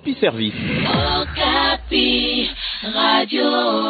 Okapi Service. Okapi, Radio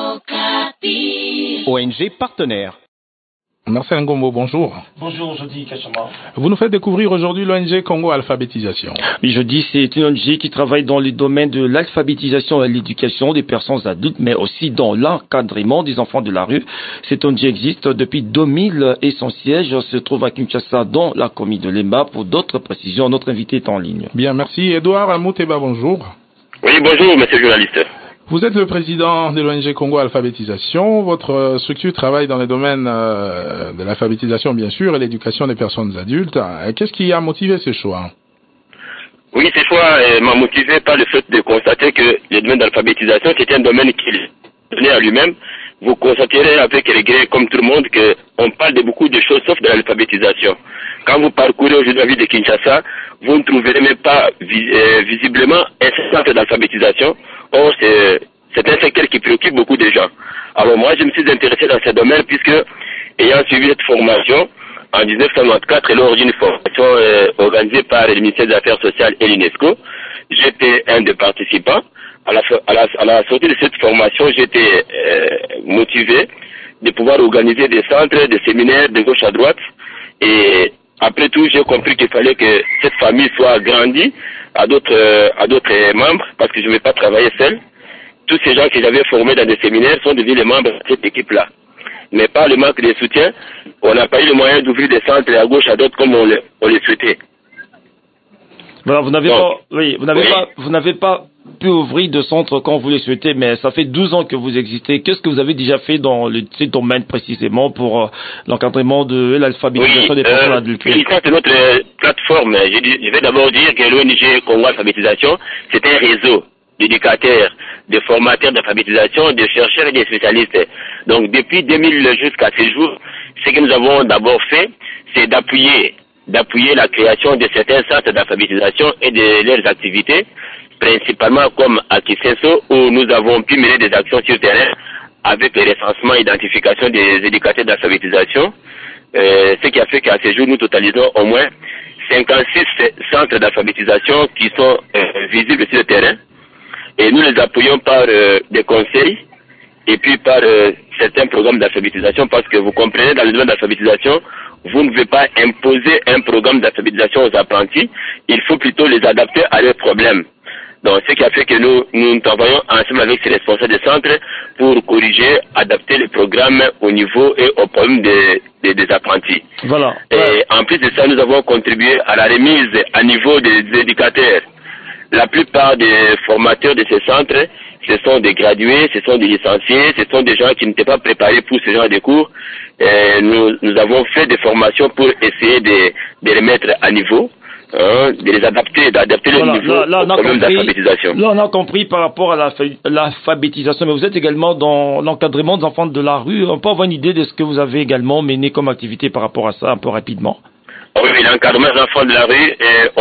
Okapi. ONG partenaire. Marcel Ngombo, bonjour. Bonjour, je dis Kachama. Vous nous faites découvrir aujourd'hui l'ONG Congo Alphabétisation. Oui, je dis c'est une ONG qui travaille dans le domaine de l'alphabétisation et l'éducation des personnes adultes, mais aussi dans l'encadrement des enfants de la rue. Cette ONG existe depuis 2000 et son siège se trouve à Kinshasa, dans la commune de Lemba. Pour d'autres précisions, notre invité est en ligne. Bien, merci. Edouard Amouteba, bonjour. Oui, bonjour, monsieur le journaliste. Vous êtes le président de l'ONG Congo Alphabétisation. Votre structure travaille dans les domaines de l'alphabétisation, bien sûr, et l'éducation des personnes adultes. Qu'est-ce qui a motivé ce choix? Oui, ce choix m'a motivé par le fait de constater que le domaine d'alphabétisation, c'est un domaine qui est donné à lui-même. Vous constaterez avec regret, comme tout le monde, qu'on parle de beaucoup de choses sauf de l'alphabétisation. Quand vous parcourez aujourd'hui la ville de Kinshasa, vous ne trouverez même pas visiblement un centre d'alphabétisation. Or, c'est un secteur qui préoccupe beaucoup de gens. Alors moi, je me suis intéressé dans ce domaine puisque, ayant suivi cette formation, en 1994, lors d'une formation organisée par le ministère des Affaires sociales et l'UNESCO, j'étais un des participants. À la sortie de cette formation, j'étais motivé de pouvoir organiser des centres, des séminaires de gauche à droite. Et après tout, j'ai compris qu'il fallait que cette famille soit agrandie à d'autres membres, parce que je ne vais pas travailler seul. Tous ces gens que j'avais formés dans des séminaires sont devenus les membres de cette équipe-là. Mais par le manque de soutien, on n'a pas eu le moyen d'ouvrir des centres à gauche à droite comme on les souhaitait. Voilà, vous n'avez pas pu ouvrir de centre quand vous le souhaitez, mais ça fait 12 ans que vous existez. Qu'est-ce que vous avez déjà fait dans ce domaine précisément pour l'encadrement de l'alphabétisation des personnes adultes? Oui, ça c'est notre plateforme. Je vais d'abord dire que l'ONG Congo Alphabétisation, c'est un réseau d'éducateurs, de formateurs d'alphabétisation, de chercheurs et de spécialistes. Donc depuis 2000 jusqu'à ce jour, ce que nous avons d'abord fait, c'est d'appuyer la création de certains centres d'alphabétisation et de leurs activités, principalement comme à Kisenso, où nous avons pu mener des actions sur terrain avec le recensement et l'identification des éducateurs d'alphabétisation, ce qui a fait qu'à ce jour, nous totalisons au moins 56 centres d'alphabétisation qui sont visibles sur le terrain, et nous les appuyons par des conseils et puis par certains programmes d'alphabétisation, parce que vous comprenez, dans le domaine d'alphabétisation, vous ne pouvez pas imposer un programme d'alphabétisation aux apprentis, il faut plutôt les adapter à leurs problèmes. Donc, ce qui a fait que nous travaillons ensemble avec ces responsables des centres pour corriger, adapter le programme au niveau et aux problèmes des apprentis. Voilà. Et en plus de ça, nous avons contribué à la remise à niveau des éducateurs. La plupart des formateurs de ces centres, ce sont des gradués, ce sont des licenciés, ce sont des gens qui n'étaient pas préparés pour ce genre de cours. Et nous avons fait des formations pour essayer de les mettre à niveau, de les adapter, d'adapter le niveau au problème d'alphabétisation. Là, on a compris par rapport à l'alphabétisation, mais vous êtes également dans l'encadrement des enfants de la rue. On peut avoir une idée de ce que vous avez également mené comme activité par rapport à ça, un peu rapidement? Oui, l'encadrement des enfants de la rue,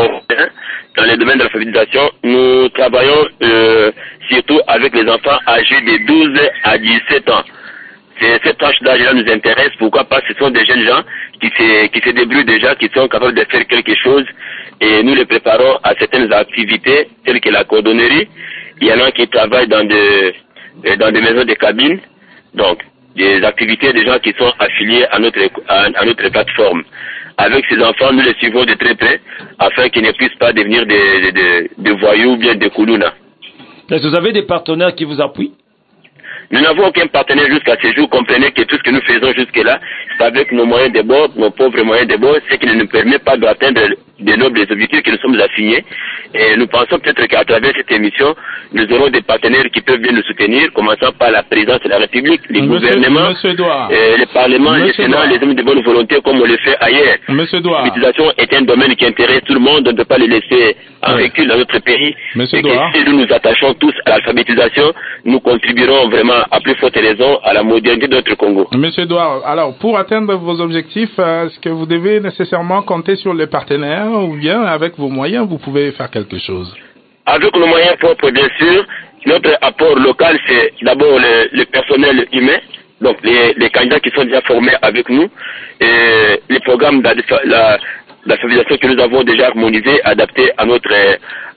dans les domaines de l'alphabétisation, nous travaillons surtout avec les enfants âgés de 12 à 17 ans. Cette tranche d'âge-là nous intéresse. Pourquoi? Parce que ce sont des jeunes gens qui se débrouillent déjà, qui sont capables de faire quelque chose, et nous les préparons à certaines activités telles que la cordonnerie. Il y en a qui travaillent dans des maisons de cabines, donc des activités des gens qui sont affiliés à notre plateforme. Avec ces enfants, nous les suivons de très près afin qu'ils ne puissent pas devenir des voyous ou bien des koulouna. Est-ce que vous avez des partenaires qui vous appuient? Nous n'avons aucun partenaire jusqu'à ce jour. Comprenez que tout ce que nous faisons jusque-là, c'est avec nos moyens de bord, nos pauvres moyens de bord, ce qui ne nous permet pas d'atteindre de nobles objectifs que nous sommes assignés. Et nous pensons peut-être qu'à travers cette émission, nous aurons des partenaires qui peuvent bien nous soutenir, commençant par la présidence de la République, les gouvernements, le Parlement, le Sénat, les hommes de bonne volonté, comme on le fait ailleurs. L'alphabétisation est un domaine qui intéresse tout le monde, on ne peut pas le laisser en recul dans notre pays. Et si nous nous attachons tous à l'alphabétisation, nous contribuerons vraiment à plus forte raison à la modernité de notre Congo. Monsieur Edouard, alors pour atteindre vos objectifs, est-ce que vous devez nécessairement compter sur les partenaires ou bien avec vos moyens vous pouvez faire quelque chose? Avec nos moyens propres, bien sûr. Notre apport local, c'est d'abord le personnel humain, donc les candidats qui sont déjà formés avec nous, et les programmes d'alphabétisation que nous avons déjà harmonisés, adaptés à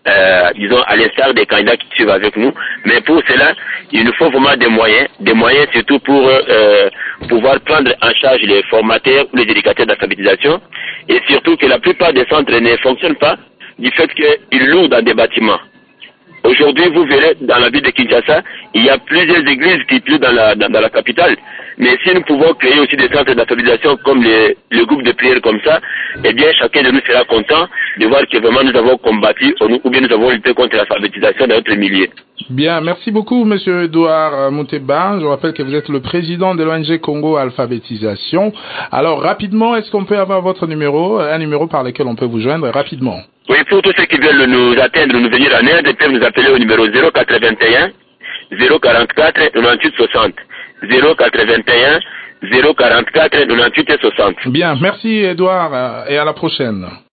disons, à l'instar des candidats qui suivent avec nous. Mais pour cela, il nous faut vraiment des moyens surtout pour pouvoir prendre en charge les formateurs ou les éducateurs d'alphabétisation, et surtout que la plupart des centres ne fonctionnent pas du fait qu'ils louent dans des bâtiments. Aujourd'hui, vous verrez, dans la ville de Kinshasa, il y a plusieurs églises qui plient dans la capitale. Mais si nous pouvons créer aussi des centres d'alphabétisation comme le groupe de prière comme ça, eh bien, chacun de nous sera content de voir que vraiment nous avons combattu ou bien nous avons lutté contre l'alphabétisation dans notre milieu. Bien, merci beaucoup, Monsieur Edouard Mouteba. Je rappelle que vous êtes le président de l'ONG Congo Alphabétisation. Alors, rapidement, est-ce qu'on peut avoir votre numéro, un numéro par lequel on peut vous joindre rapidement? Oui, pour tous ceux qui veulent nous atteindre, nous venir en aide, ils peuvent nous appeler au numéro 081 044 98 60. 081 044 98 60. Bien, merci Edouard et à la prochaine.